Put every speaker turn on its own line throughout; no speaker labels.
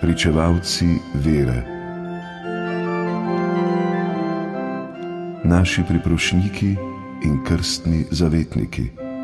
pričevalci vere. Naši priprošniki in krstni zavetniki.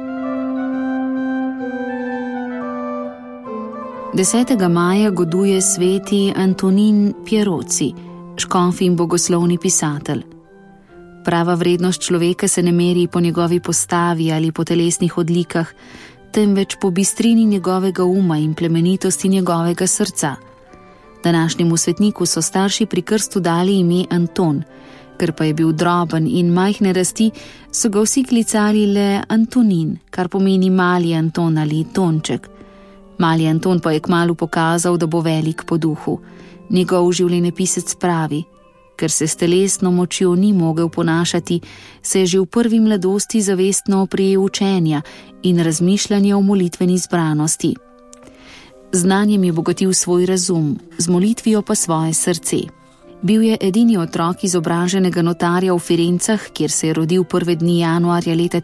10. maja goduje sveti Antonin Pieroci, škof in bogoslovni pisatelj. Prava vrednost človeka se ne meri po njegovi postavi ali po telesnih odlikah, temveč po bistrini njegovega uma in plemenitosti njegovega srca. Današnjemu svetniku so starši pri krstu dali ime Anton, ker pa je bil droben in majhne rasti, so ga vsi klicali le Antonin, kar pomeni mali Anton ali Tonček. Mali Anton pa je kmalu pokazal, da bo velik po duhu. Njegov življenjepisec pravi: ker se s telesno močjo ni mogel ponašati, se je že v prvi mladosti zavestno oprijel učenja in razmišljanja o molitveni zbranosti. Znanjem je bogatil svoj razum, z molitvijo pa svoje srce. Bil je edini otrok izobraženega notarja v Firencah, kjer se je rodil prve dni januarja leta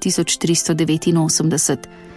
1389.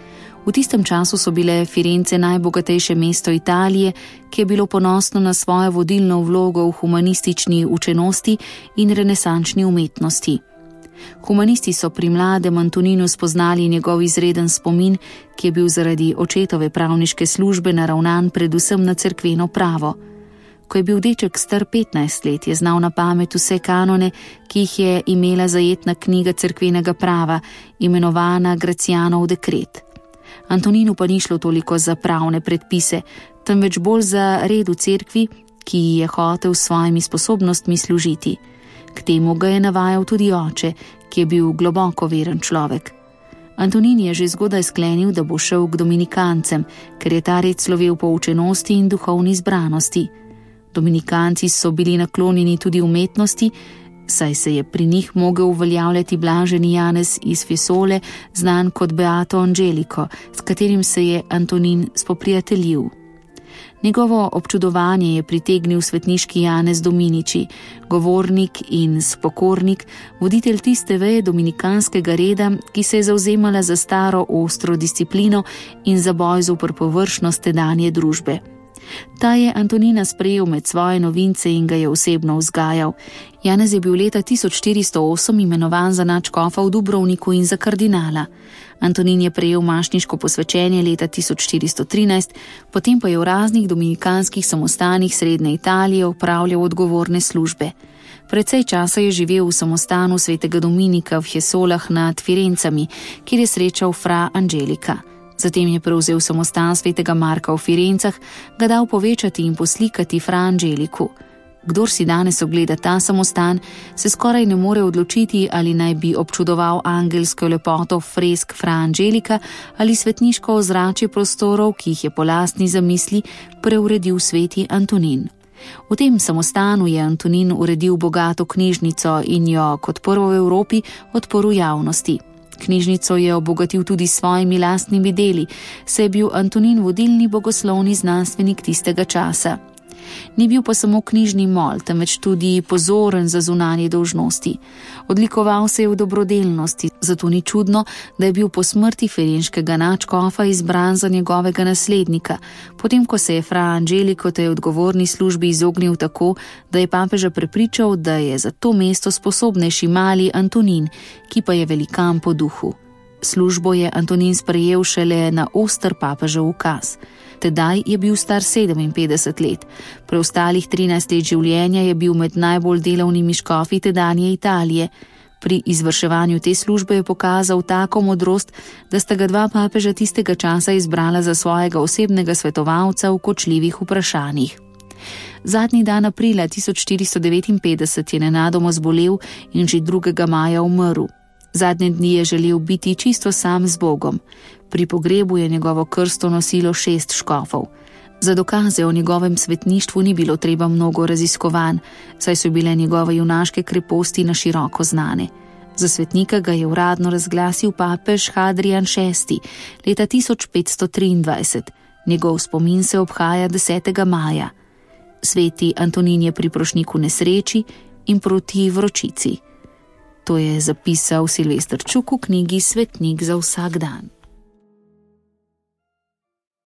V tistem času so bile Firence najbogatejše mesto Italije, ki je bilo ponosno na svojo vodilno vlogo v humanistični učenosti in renesančni umetnosti. Humanisti so pri mladem Antoninu spoznali njegov izreden spomin, ki je bil zaradi očetove pravniške službe naravnan predvsem na cerkveno pravo. Ko je bil deček star 15 let, je znal na pamet vse kanone, ki jih je imela zajetna knjiga cerkvenega prava, imenovana Gracijanov dekret. Antoninu pa ni šlo toliko za pravne predpise, temveč bolj za red v cerkvi, ki ji je hotel s svojimi sposobnostmi služiti. K temu ga je navajal tudi oče, ki je bil globoko veren človek. Antonin je že zgodaj sklenil, da bo šel k dominikancem, ker je ta red slovel po učenosti in duhovni zbranosti. Dominikanci so bili naklonjeni tudi umetnosti, saj se je pri njih mogel uveljavljati blaženi Janez iz Fisole, znan kot Beato Angeliko, s katerim se je Antonin spoprijateljil. Njegovo občudovanje je pritegnil svetniški Janez Dominici, govornik in spokornik, voditelj tiste veje dominikanskega reda, ki se je zavzemala za staro ostro disciplino in za boj zoper površnost tedanje družbe. Ta je Antonina sprejel med svoje novince in ga je osebno vzgajal. Janez je bil leta 1408 imenovan za nadškofa v Dubrovniku in za kardinala. Antonin je prejel mašniško posvečenje leta 1413, potem pa je v raznih dominikanskih samostanih srednje Italije opravljal odgovorne službe. Precej časa je živel v samostanu svetega Dominika v Fisolah nad Firencami, kjer je srečal fra Angelika. Zatem je prevzel samostan svetega Marka v Firencah, ga dal povečati in poslikati fra Angeliku. Kdor si danes ogleda ta samostan, se skoraj ne more odločiti, ali naj bi občudoval angelsko lepoto fresk fra Angelika ali svetniško ozračje prostorov, ki jih je po lastni zamisli preuredil sveti Antonin. V tem samostanu je Antonin uredil bogato knjižnico in jo kot prvo v Evropi odprl javnosti. Knjižnico je obogatil tudi s svojimi lastnimi deli, saj je bil Antonin vodilni bogoslovni znanstvenik tistega časa. Ni bil pa samo knjižni mol, temveč tudi pozoren za zunanje dolžnosti. Odlikoval se je v dobrodelnosti, zato ni čudno, da je bil po smrti firenškega nadškofa izbran za njegovega naslednika, potem ko se je fra Angeliko tej odgovorni službi izognil tako, da je papeža prepričal, da je za to mesto sposobnejši mali Antonin, ki pa je velikan po duhu. Službo je Antonin sprejel šele na oster papežev ukaz. Tedaj je bil star 57 let. Preostalih 13 let življenja je bil med najbolj delavnimi škofi tedanje Italije. Pri izvrševanju te službe je pokazal tako modrost, da sta ga dva papeža tistega časa izbrala za svojega osebnega svetovalca v kočljivih vprašanjih. Zadnji dan aprila 1459 je nenadoma zbolel in že 2. maja umrl. Zadnje dni je želel biti čisto sam z Bogom. Pri pogrebu je njegovo krsto nosilo 6 škofov. Za dokaze o njegovem svetništvu ni bilo treba mnogo raziskovanj, saj so bile njegove junaške kreposti na široko znane. Za svetnika ga je uradno razglasil papež Hadrian VI leta 1523. Njegov spomin se obhaja 10. maja. Sveti Antonin je priprošnik v nesreči in proti vročici. To je zapisal Silvester Čuk v knjigi Svetnik za vsak dan.